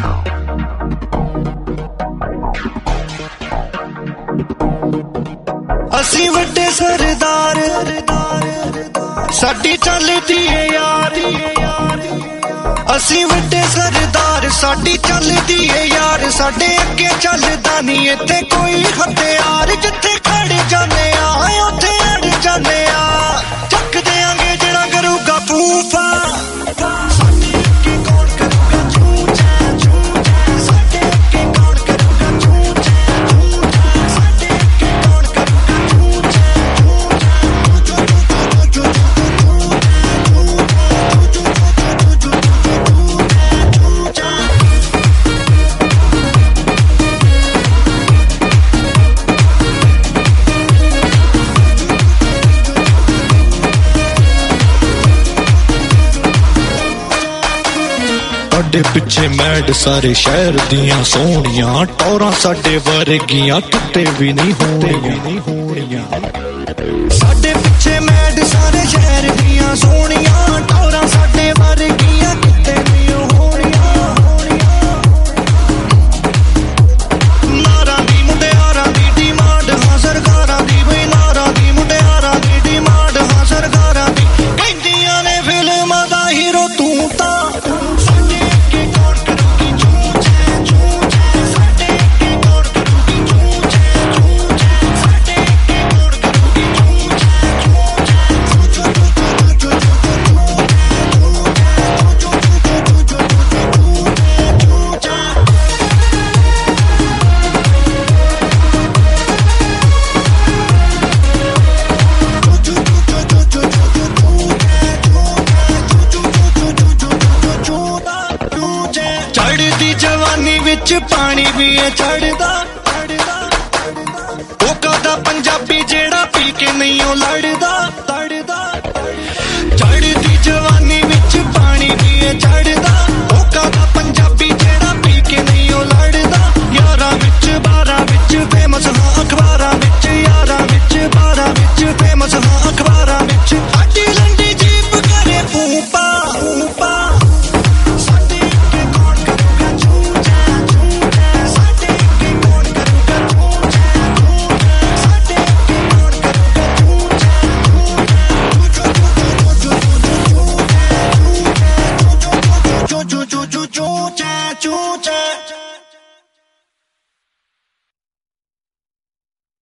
ਅਸੀਂ ਵੱਡੇ ਸਰਦਾਰ ਸਾਡੀ ਚੱਲਦੀ ਏ ਯਾਰ, ਅਸੀਂ ਵੱਡੇ ਸਰਦਾਰ ਸਾਡੀ ਚੱਲਦੀ ਏ ਯਾਰ, ਸਾਡੇ ਅੱਗੇ ਚੱਲਦਾ ਨਹੀਂ ਇੱਥੇ ਕੋਈ ਹਥਿਆਰ, ਜਿੱਥੇ ਖੜ ਜਾਂਦੇ ਆ ਉੱਥੇ ਅੜ ਜਾਂਦੇ ਆ, ਚੱਕ ਦਿਆਂਗੇ ਜਿਹੜਾ ਕਰੂਗਾ ਫੂਫਾ। ਸਾਡੇ ਪਿੱਛੇ ਮੈਡ ਸਾਰੇ ਸ਼ਹਿਰ ਦੀਆਂ ਸੋਹਣੀਆਂ, ਟੌਰਾਂ ਸਾਡੇ ਵਰਗੀਆਂ ਕਿਤੇ ਵੀ ਨਹੀਂ ਹੋਣੀਆਂ। ਸਾਡੇ ਪਿੱਛੇ ਮੈਡ ਸਾਰੇ ਸ਼ਹਿਰ ਦੀਆਂ ਸੋਹਣੀਆਂ, ਟੌਰਾਂ ਸਾਡੇ ਵਰਗੀਆਂ ਕਿਤੇ ਨਹੀਂ ਹੋਣੀਆਂ। ਨਾਰਾਂ ਦੀ ਮੁੰਡਿਆਰਾਂ ਦੀ ਡਿਮਾਂਡ, ਹਾਂ ਸਰਕਾਰਾਂ ਦੀ ਬਈ ਨਾਰਾਂ ਦੀ ਮੁੰਡਿਆਰਾਂ ਦੀ ਡਿਮਾਂਡ, ਹਾਂ ਸਰਕਾਰਾਂ ਦੀ, ਕਹਿੰਦੀਆਂ ਨੇ ਫਿਲਮਾਂ ਦਾ ਹੀਰੋ ਤੂੰ ਤਾਂ। ਜਵਾਨੀ ਵਿੱਚ ਪਾਣੀ ਵੀ ਏ ਚੜਦਾ, ਉਹ ਕਦਾ ਪੰਜਾਬੀ ਜਿਹੜਾ ਪੀ ਕੇ ਨਹੀਂ ਉਹ ਲੜ